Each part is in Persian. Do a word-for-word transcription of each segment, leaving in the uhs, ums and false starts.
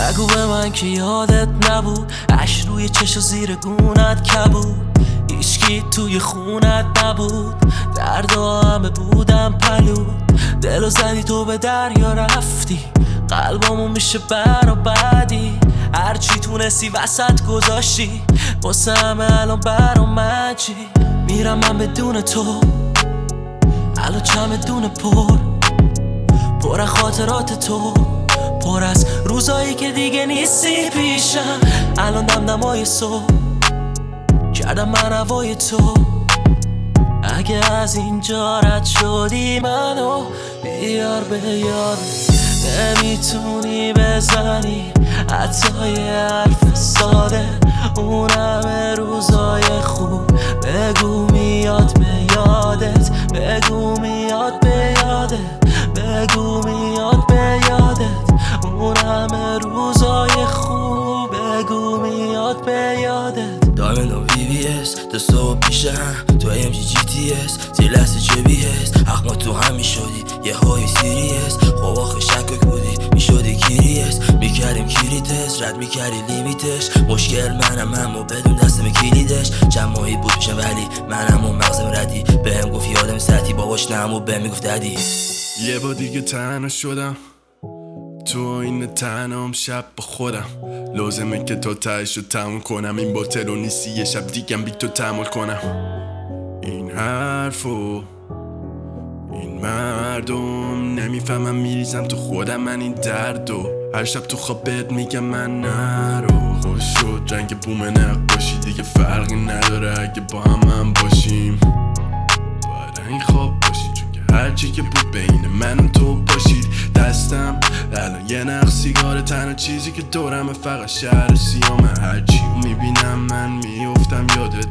نگو به من که یادت نبود اش روی چش و زیر گونت کبود، هیچکی توی خونت نبود، دردا همه بودم پلود. دلو زدی تو به دریا رفتی، قلبمو میشه برا بعدی، هرچی تونستی وسط گذاشتی، واسه همه الان برا من چی؟ میرم من بدون تو، الان چمدون پر پر از خاطرات تو، پر از روزایی که دیگه نیستی پیشم. الان دمدمای صبح کردم من هوای تو، اگه از اینجا رد شدی منو بیار به یاد. نمیتونی بزنی حتی یه حرف ساده، اون همه روزای خوب بگو میاد به یادت، بگو میاد به یادت، بگو میاد به یادت، اون همه روزای خوب بگو میاد به یادت. دایمن و بی بی اس تا صبح پیشم، تو ام جی جی تی اس زیر لحظه چه بی اس، حق ما تو هم میشدی یه های سیریس، خب آخه شکک بودی میشدی کیریس، میکردیم کیریتس رد میکردی لیمیتش، مشکل منم اما بدون دستم کلیدش، چند ماهی بود میشه ولی منم و مغزم ردی، بهم گفت یادم سطحی باباش نم و بهم میگفت ددی. یه بار دیگه تنها شدم تو این تنهام شب با خودم، لازمه که تا تهش رو تموم کنم، این باطل و نیستی یه شب دیگم بی تو تحمل کنم. این حرفو این مردم نمیفهمم، میریزم تو خودم من این دردو، هر شب تو خواب بهت میگم من نرو. خوش شد رنگ بوم نقاشی دیگه فرقی نداره اگه با هم هم باشیم، باید این خواب باشی چون که هرچی که بود بین من و تو باشید. دستم الان یه نخ سیگار، تنها چیزی که دورمه فقط شهر سیامه، هرچی میبینم من میافتم یادت،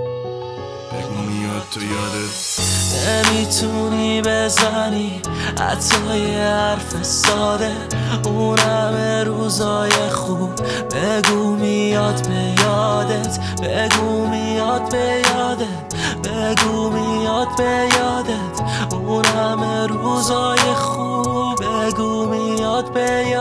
بگو میاد تو یادت. نمیتونی بزنی حتی یه حرف ساده، اون همه روزای خوب بگو میاد به یادت، بگو میاد به یادت، بگو میاد به یادت، اون همه روزای خوب بگو میاد به